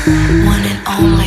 One and only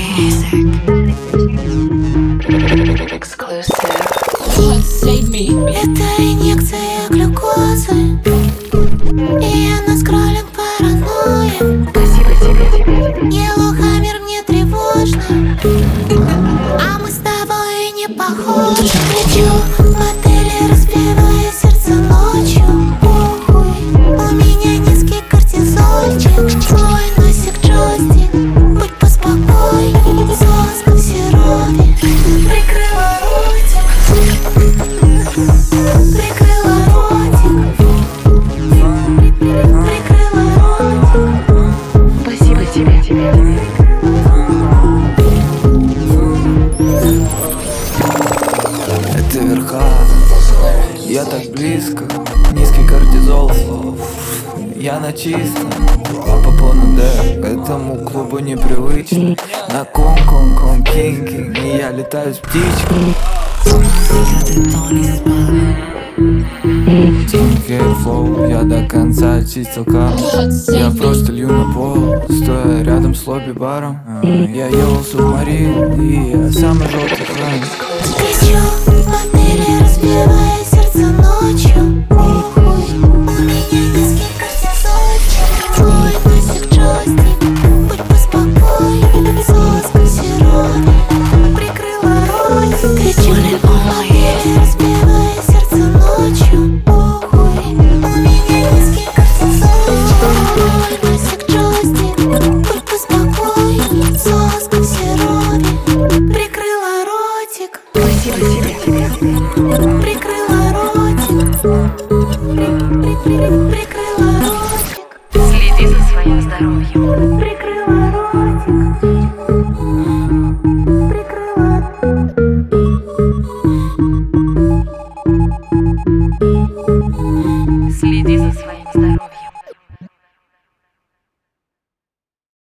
Exclusive. Save me. Это инъекция глюкозы, и она скроллит паранойя. Спасибо тебе. Йеллоухаммер мне тревожно, а мы с тобой не похожи. Лечу в отеле, разбивая сердце ночью. Похуй, у меня низкий кортизольчик. Свой носик джойстик, будь поспокойней. Соска в сиропе. Прикрыла ротик, прикрыла ротик, прикрыла ротик. Спасибо тебе. Это верха, я так близко. Низкий кортизол слов, я на чистом. А по плану Д, этому клубу непривычно. На кон-кон-кон-кинг, и я летаю с птичкой. Тинкей флоу, я до конца очистил карму. Я просто лью на пол, стоя рядом с лобби-баром. Я ел субмарин, и я самый желтый хранник. Лечу в отеле, разбивая сердце ночью. Похуй, у меня низкий кортизольчик. Твой носик джойстик, будь поспокойней. Соска в сиропе, прикрыла ротик. Лечу в отеле, разбивая сердце ночью. Похуй, у меня низкий кортизольчик. Твой носик джойстик, будь поспокойней. Соска в сиропе, прикрыла ротик. Спасибо тебе. Прикрыла ротик, прикрыла ротик, Следи за своим здоровьем. прикрыла ротик, прикрыла. Следи за своим здоровьем.